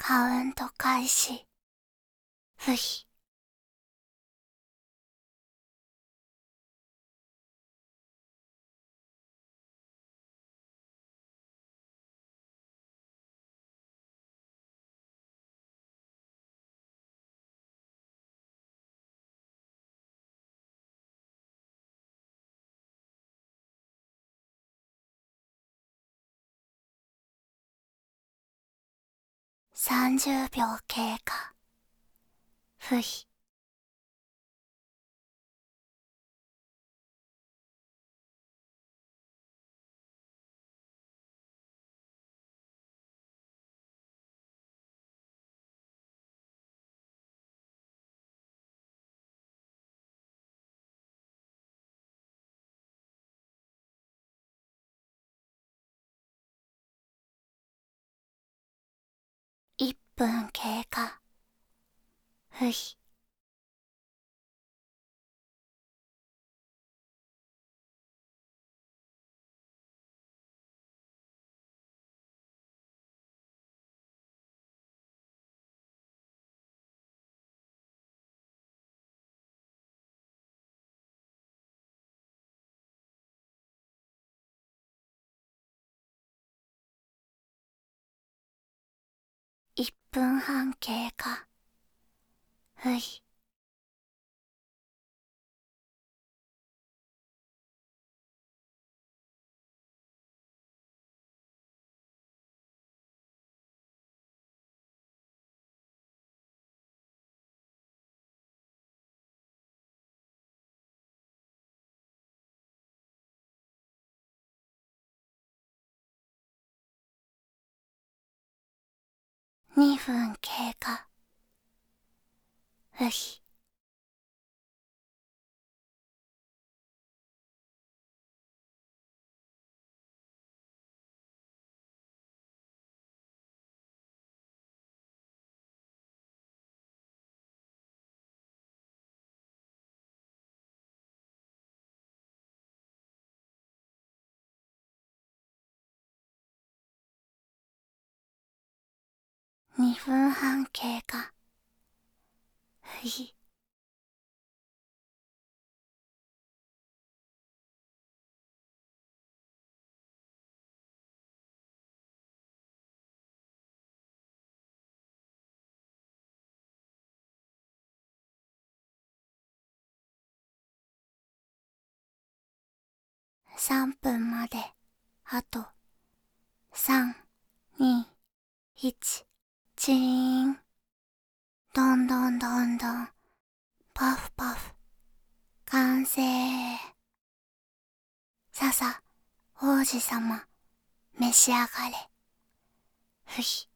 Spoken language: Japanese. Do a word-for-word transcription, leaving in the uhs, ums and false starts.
カウント開始。ふひ。さんじゅうびょう経過。ふひ。いっぷん経過。ふひ。いっぷんはん経過。ふひ。にふん経過。ふひ。にふんはん経過。ふひ。さんぷんまであとさん、に、いち、チーン。どんどんどんどん、パフパフ。完成。ささ、王子様、召し上がれ。ふひ。